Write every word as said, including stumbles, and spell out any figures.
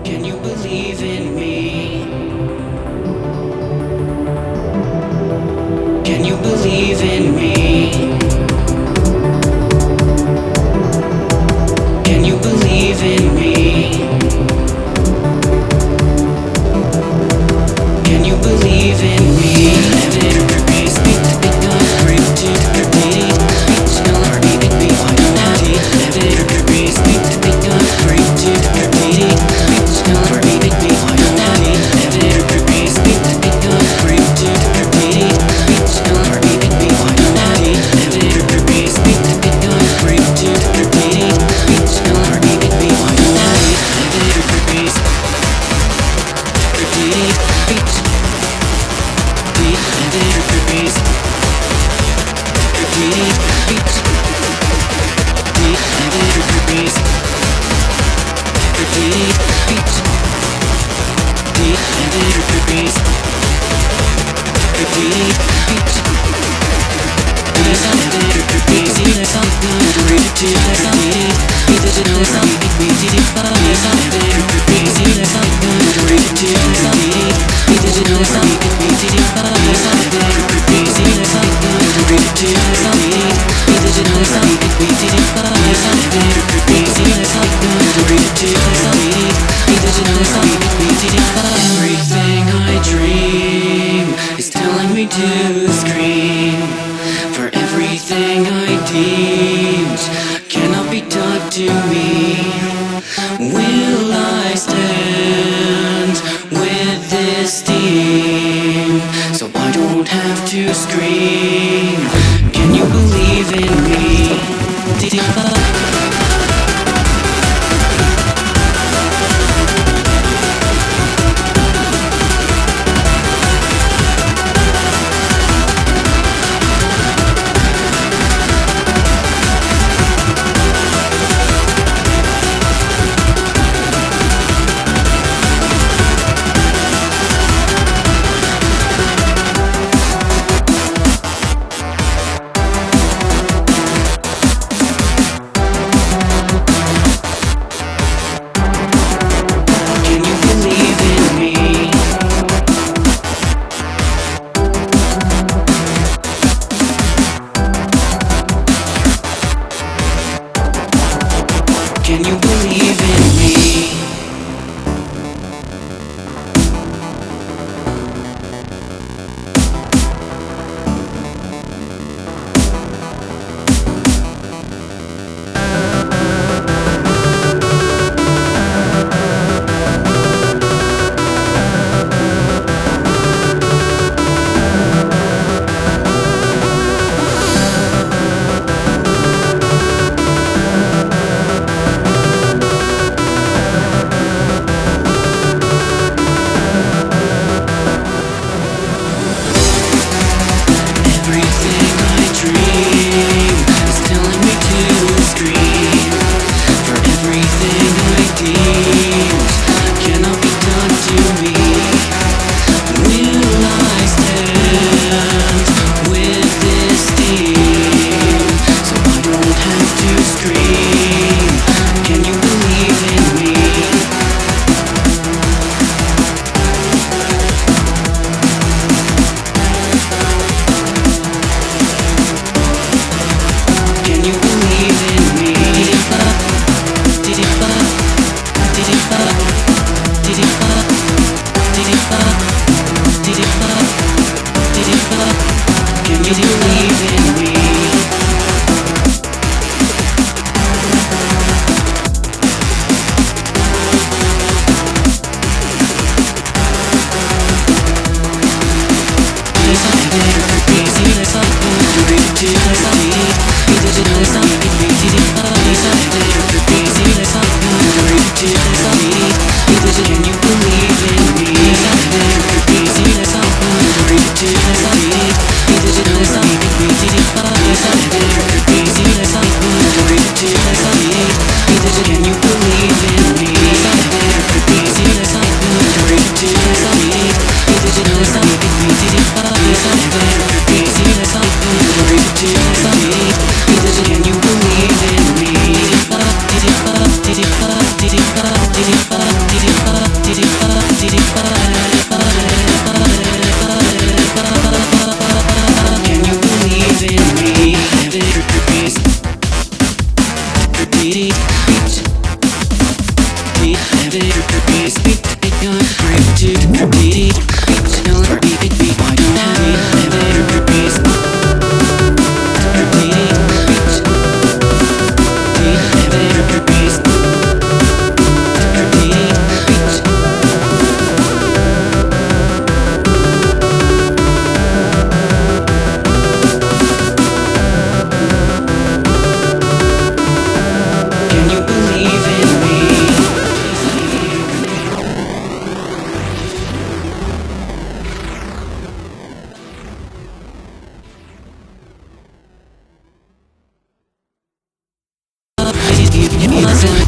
Can you believe in me? Can you believe in me? Can you believe in me? Can you believe in me? Speak to the God, breathe to the deity. Still are needed me, why I'm happy. Speak to the God, breathe to the deity. Still are needed me, why I'm happy. Speak to the God, breathe to the deity. Still are needed me, why I'm happy. Speak to the God, breathe to the deity. Still are needed me, why I'm happy. Everything I dream is telling me to scream. For everything I deemed cannot be taught to me. Will I stand with this team? So I don't have to scream. Can you believe in me? Can you believe in me? you mustn't